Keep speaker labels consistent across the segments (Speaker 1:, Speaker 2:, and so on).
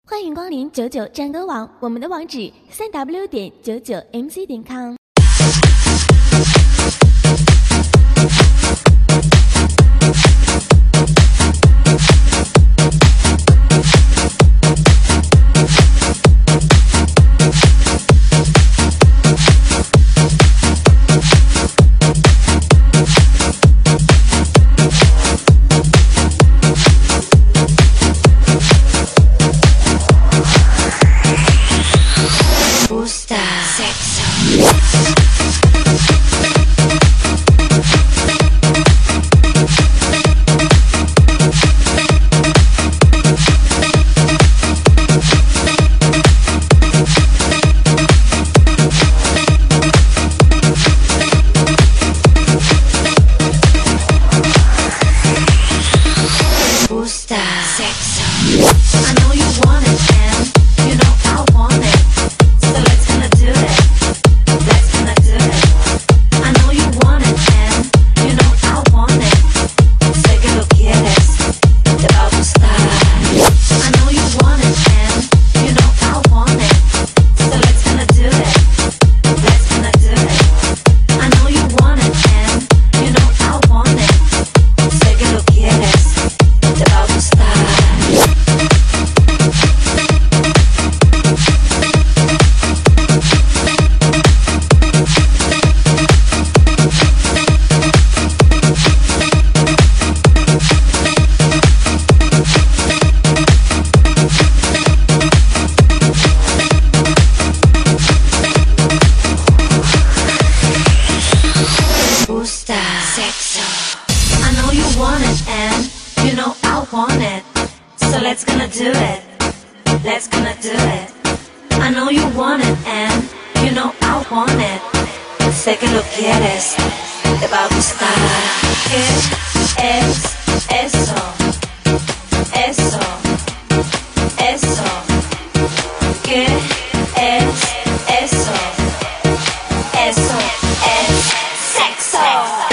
Speaker 1: 欢迎光临99战歌网，我们的网址3w.99mc.com。
Speaker 2: Sé que lo quieres, te va a gustar. ¿Qué es eso? Eso, eso. ¿Qué es eso? Eso es sexo.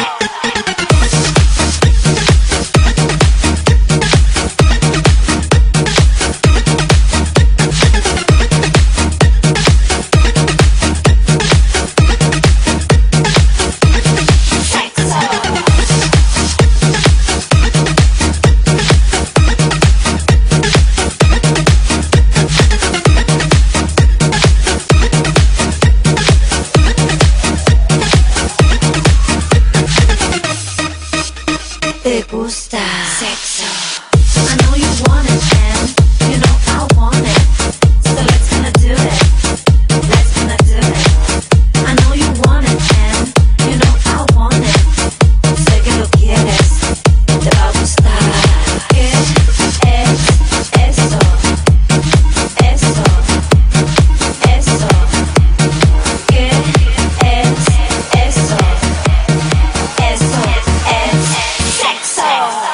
Speaker 2: ¿Te gusta sexo? I know you want it and you know I want it. So let's gonna do it. Let's gonna do it. I know you want it and you know I want it. Sé que lo quieres, te va a gustar. ¿Qué es eso? Eso, eso. ¿Qué es eso? Eso es sexo.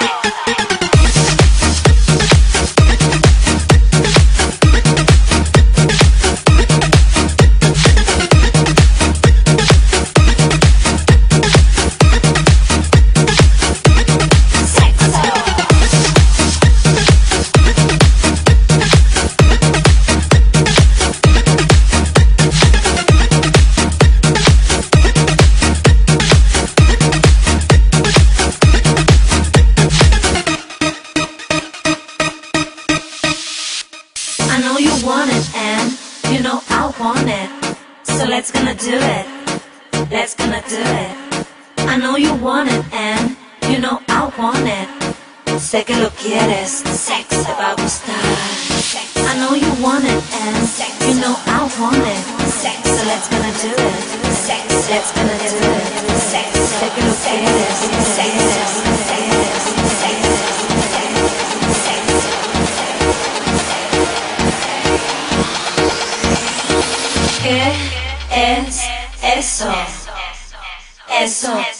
Speaker 2: I know you want it and you know I want it. So let's gonna do it. Let's gonna do it. I know you want it and you know I want it. Sé que lo quieres, sex te va a gustar. I know you want it and you know I want it. So let's gonna do it. Let's gonna do it. Sé que lo quieres, sex. ¿Qué es eso? Eso